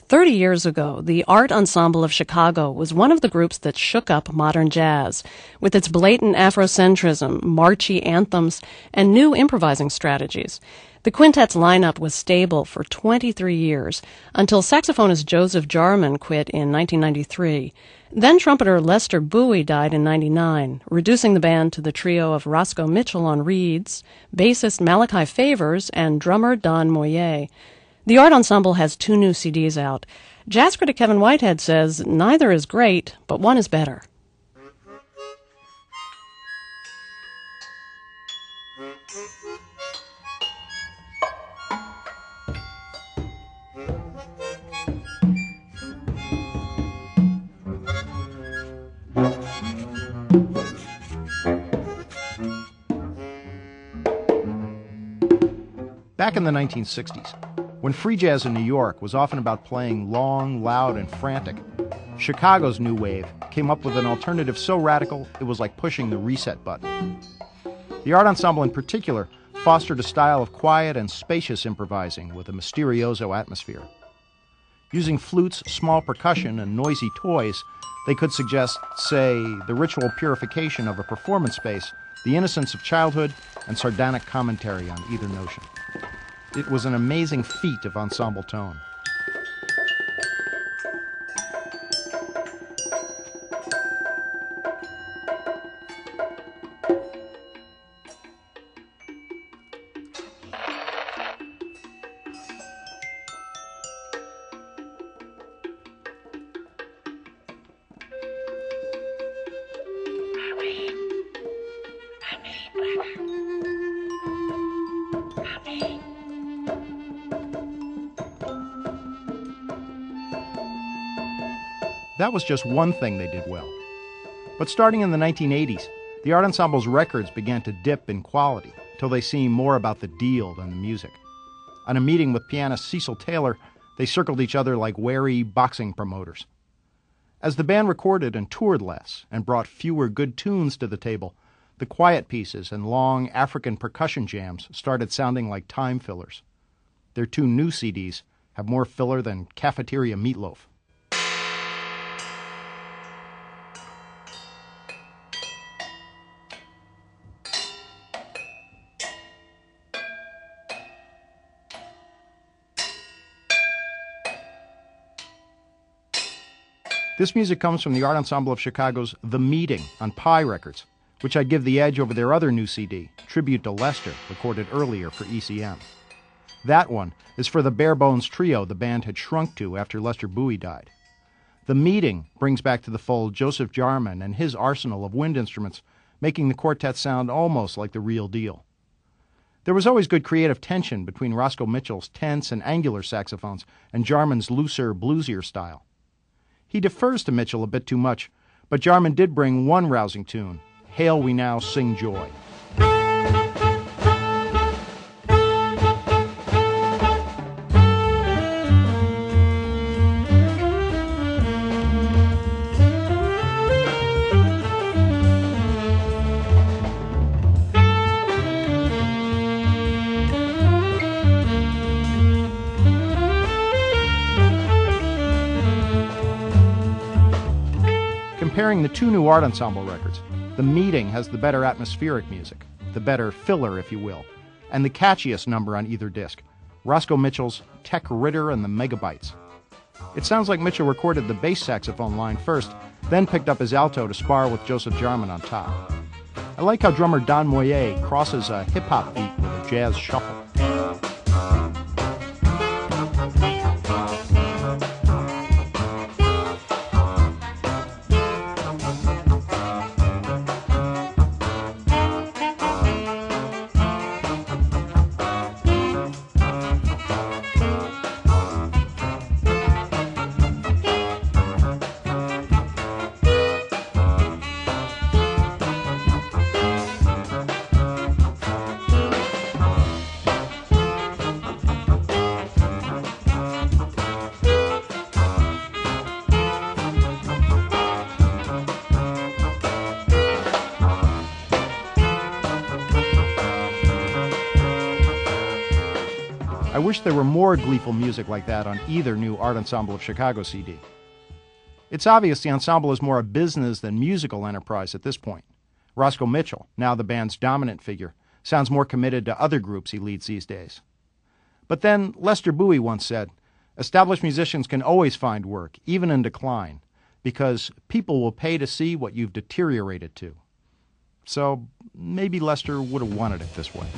30 years ago, the Art Ensemble of Chicago was one of the groups that shook up modern jazz, with its blatant Afrocentrism, marchy anthems, and new improvising strategies. The quintet's lineup was stable for 23 years, until saxophonist Joseph Jarman quit in 1993. Then trumpeter Lester Bowie died in 1999, reducing the band to the trio of Roscoe Mitchell on reeds, bassist Malachi Favors, and drummer Don Moyer. The Art Ensemble has 2 new CDs out. Jazz critic Kevin Whitehead says neither is great, but one is better. Back in the 1960s, when free jazz in New York was often about playing long, loud, and frantic, Chicago's new wave came up with an alternative so radical it was like pushing the reset button. The Art Ensemble in particular fostered a style of quiet and spacious improvising with a mysterioso atmosphere. Using flutes, small percussion, and noisy toys, they could suggest, say, the ritual purification of a performance space, the innocence of childhood, and sardonic commentary on either notion. It was an amazing feat of ensemble tone. That was just one thing they did well. But starting in the 1980s, the Art Ensemble's records began to dip in quality till they seemed more about the deal than the music. On a meeting with pianist Cecil Taylor, they circled each other like wary boxing promoters. As the band recorded and toured less and brought fewer good tunes to the table, the quiet pieces and long African percussion jams started sounding like time fillers. Their 2 new CDs have more filler than cafeteria meatloaf. This music comes from the Art Ensemble of Chicago's The Meeting on Pi Records, which I'd give the edge over their other new CD, Tribute to Lester, recorded earlier for ECM. That one is for the bare-bones trio the band had shrunk to after Lester Bowie died. The Meeting brings back to the fold Joseph Jarman and his arsenal of wind instruments, making the quartet sound almost like the real deal. There was always good creative tension between Roscoe Mitchell's tense and angular saxophones and Jarman's looser, bluesier style. He defers to Mitchell a bit too much, but Jarman did bring one rousing tune, Hail We Now Sing Joy. Comparing the 2 new Art Ensemble records, The Meeting has the better atmospheric music, the better filler, if you will, and the catchiest number on either disc, Roscoe Mitchell's Tech Ritter and the Megabytes. It sounds like Mitchell recorded the bass saxophone line first, then picked up his alto to spar with Joseph Jarman on top. I like how drummer Don Moyer crosses a hip-hop beat with a jazz shuffle. wish there were more gleeful music like that on either new Art Ensemble of Chicago CD. It's obvious the ensemble is more a business than musical enterprise at this point. Roscoe Mitchell, now the band's dominant figure, sounds more committed to other groups he leads these days. But then Lester Bowie once said, "Established musicians can always find work, even in decline, because people will pay to see what you've deteriorated to." So maybe Lester would have wanted it this way.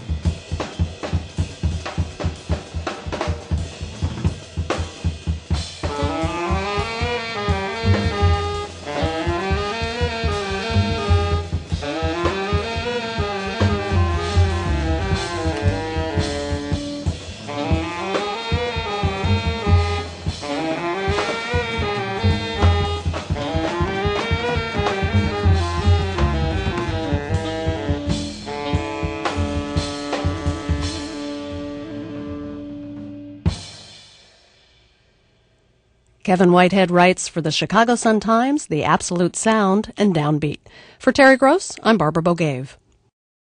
Kevin Whitehead writes for the Chicago Sun-Times, The Absolute Sound, and Downbeat. For Terry Gross, I'm Barbara Bogave.